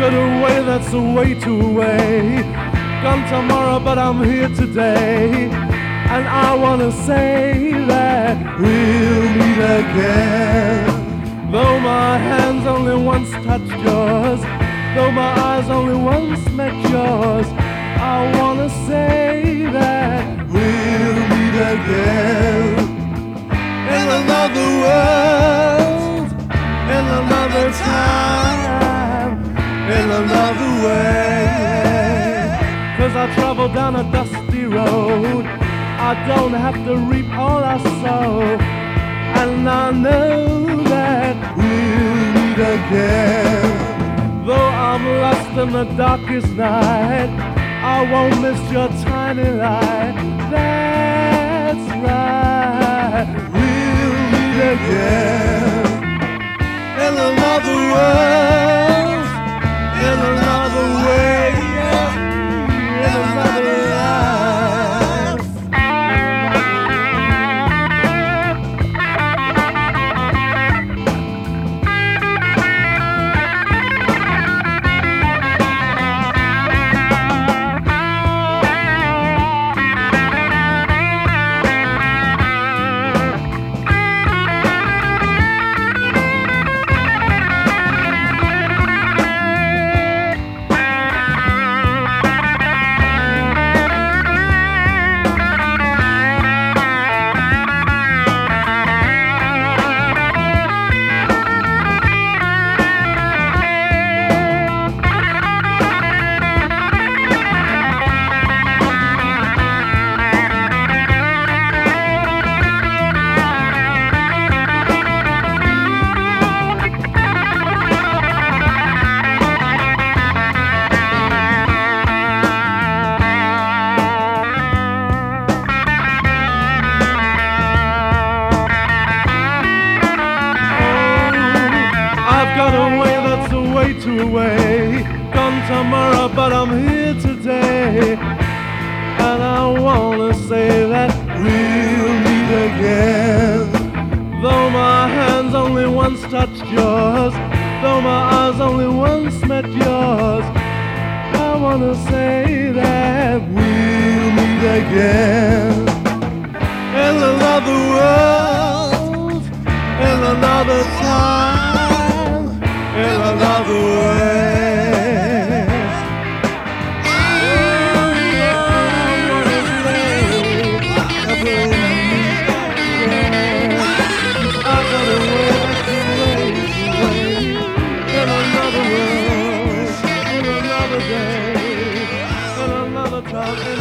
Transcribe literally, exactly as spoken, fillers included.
got a way that's a way to away. Gone tomorrow, but I'm here today. And I wanna say that we'll meet again. Though my hands only once touched yours, though my eyes only once met yours, I wanna say that we'll meet again. In another world, in another time, in another way. 'Cause I travel down a dusty road, I don't have to reap all I sow. And I know that we'll meet again. Though I'm lost in the darkest night, I won't miss your tiny light. That's right, we'll meet again. In another world, in another way, in another life. To away, gone tomorrow, but I'm here today. And I wanna say that we'll meet again. Though my hands only once touched yours, though my eyes only once met yours, I wanna say that we'll meet again. In another world, in another time, in another way. I got a way to way, in another world, in another day, in another time.